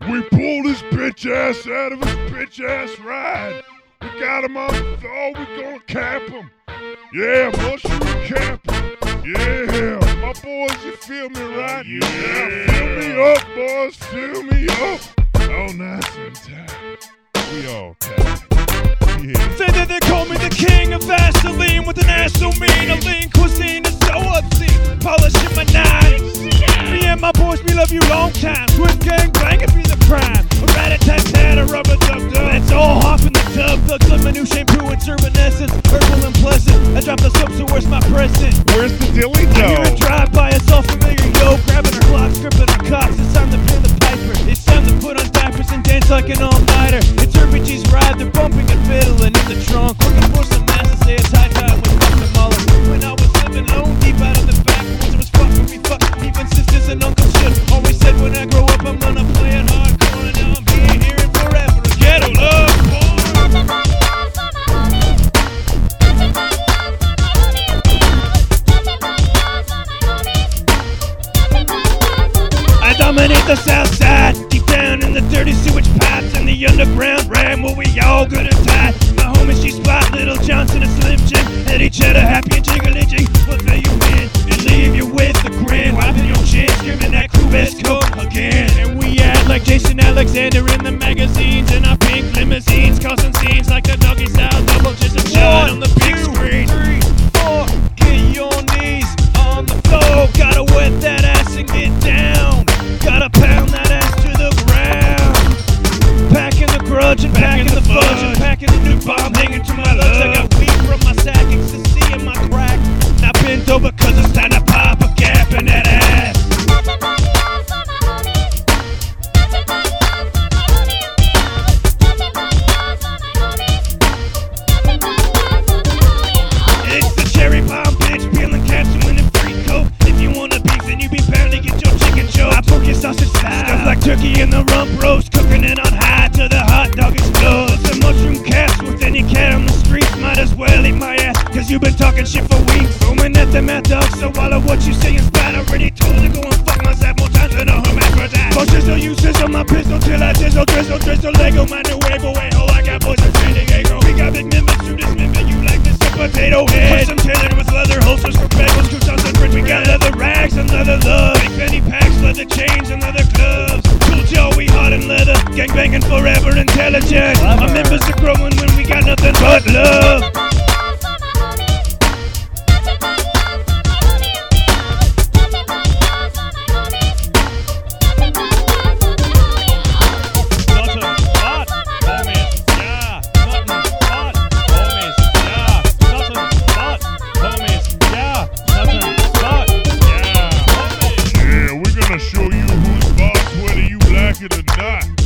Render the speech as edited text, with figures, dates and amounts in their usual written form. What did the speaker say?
We pulled his bitch ass out of his bitch ass ride. We got him on the floor, we gonna cap him. Yeah, mushroom cap him. Yeah, my boys, you feel me right? Yeah, fill me up, boys, fill me up. Oh, nice and tight. We all tight. Yeah. Say that they call me the king of Vaseline with an ass so mean. A lean cuisine is so obscene. Polishing my knives. Me and my boys, we love you long time. Swift gang bang if be the crime. A rat-a-tat-tat, a rubber duck-duck. Let's all hop in the tub. Thugs like my new shampoo and servant essence. Herbal and pleasant. I dropped the soap, so where's my present? Where's the dilly I hear dough? a drive-by, it's all familiar, yo. Grabbing our clocks, gripping our cocks. It's time to pin the piper. It's time to put on diapers and dance like an all-nighter. It's RPG's ride, they're bumping and fiddling in the trunk. Looking for some ass to say it's high time with fucking Muller. When I was living alone, deep out of the backwoods, it was fucking me, fuck. Even sisters and uncles should. Always said when I grow up, I'm gonna play it hardcore. And now I'm being here and forever. Ghetto love, boy. I dominate the south side, deep down in the dirty sewage pipes and the underground ram where we all good and tight. My homie, she spot Little Johnson and Slim Jim, Eddie Cheddar, happy and jiggly jig. We'll fill you in and leave you with the grin, wiping your chin, screaming that crew best come again. And we act like Jason Alexander in the magazines in our pink limousines, causing scenes like the doggy style double just a shot on the big screen. 3, 4, get your knees on the floor, gotta wet that ass and get down. Gotta pound that ass to the ground. Packing the grudge and packing the fudge and packing the new bomb hanging to my lugs. I got weed from my sack, ecstasy in my crack. Now bent over cause it's time to pop a gap in that ass. It's the cherry bomb bitch, peeling capsule in a free coat. If you wanna beef, then you be bound to get your chicken choke. I poke your sausage style, stuff like turkey in the rump roast, cooking it on high till the hot dog explodes. Some mushroom caps with any cat on the streets, might as well eat my ass, cause you been talking shit for weeks. Foaming at the mad dog, so all of what you say is bad. Already told to go and fuck myself more times than a hermaphrodite. More sizzle, you sizzle my pistol till I drizzle, drizzle, Lego, my new wave away. Oh, I got boys in San Diego. We got big members to dismember you like this potato head. Custom tailored with leather holsters for bagels, croutons and fridge. We got leather rags and leather love, big penny packs, leather chains and leather gloves. Cool Joe, we hot in leather, gang banging forever, intelligent. Our members are growing when we got nothing but love. Show you who's boss, whether you like it or not.